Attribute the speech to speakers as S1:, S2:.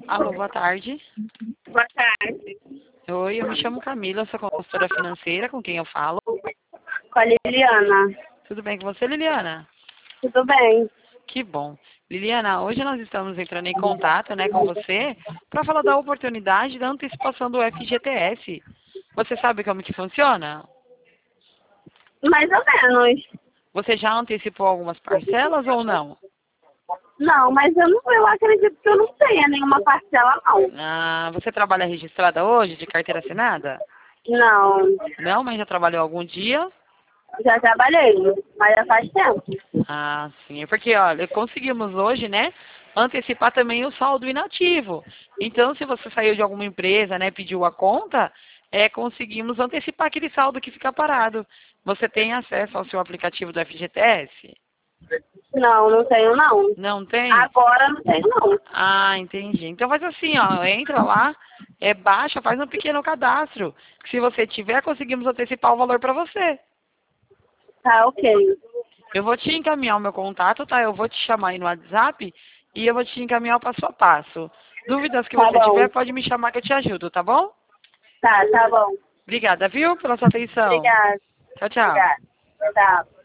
S1: Alô, boa tarde.
S2: Boa tarde.
S1: Oi, eu me chamo Camila, sou consultora financeira, com quem eu falo.
S2: Com a Liliana.
S1: Tudo bem com você, Liliana?
S2: Tudo bem?
S1: Que bom. Liliana, hoje nós estamos entrando em contato, né, com você para falar da oportunidade da antecipação do FGTS. Você sabe como que funciona?
S2: Mais ou menos.
S1: Você já antecipou algumas parcelas ou não?
S2: Não, mas eu acredito que eu não tenha nenhuma parcela, não.
S1: Ah, você trabalha registrada hoje, de carteira assinada?
S2: Não,
S1: Não, mas já trabalhou algum dia?
S2: já trabalhei, mas já faz tempo.
S1: Ah, sim. É porque, olha, conseguimos hoje, né, antecipar também o saldo inativo. Então, se você saiu de alguma empresa, né, pediu a conta, conseguimos antecipar aquele saldo que fica parado. Você tem acesso ao seu aplicativo do FGTS?
S2: Não, não tenho, não.
S1: Não tem?
S2: Agora não tenho, não.
S1: Ah, entendi. Então faz assim, ó, entra lá, baixa, faz um pequeno cadastro. Se você tiver, conseguimos antecipar o valor para você.
S2: Tá, ok.
S1: Eu vou te encaminhar o meu contato, tá? Eu vou te chamar aí no WhatsApp e eu vou te encaminhar o passo a passo. Dúvidas que
S2: Tá
S1: você tiver,
S2: bom.
S1: pode me chamar que eu te ajudo, tá bom?
S2: Tá bom.
S1: Obrigada, viu, pela sua atenção.
S2: Obrigada.
S1: Tchau, tchau.
S2: Obrigada. Tá.